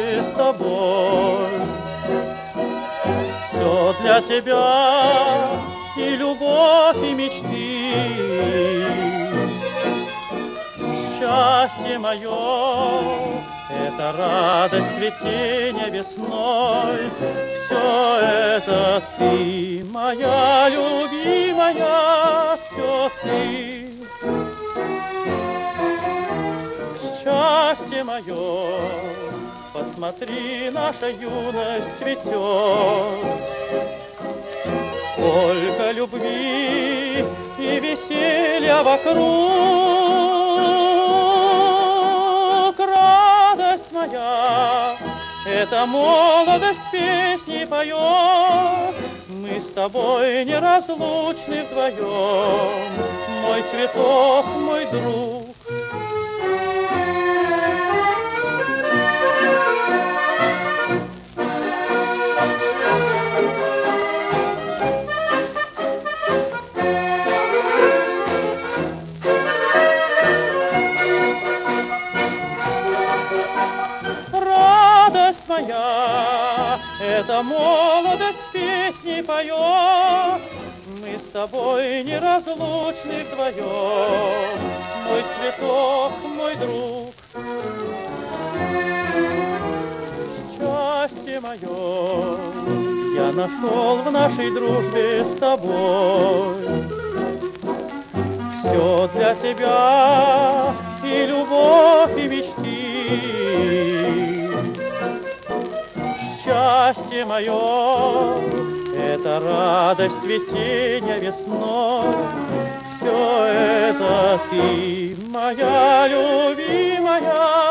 дружбы с тобой. Все для тебя и любовь, и мечты. Счастье мое — это радость цветения весной. Все это ты, моя любимая, все ты. Счастье мое, посмотри, наша юность цветет. Сколько любви и веселья вокруг. Радость моя, эта молодость песни поет. Мы с тобой неразлучны вдвоем, мой цветок, мой друг. Радость моя, эта молодость песни поет. Мы с тобой неразлучны вдвоем, мой цветок, мой друг. Счастье мое я нашел в нашей дружбе с тобой. Все для тебя и любовь, и мечты. Счастье мое — это радость цветения весной. Все это ты, моя любимая.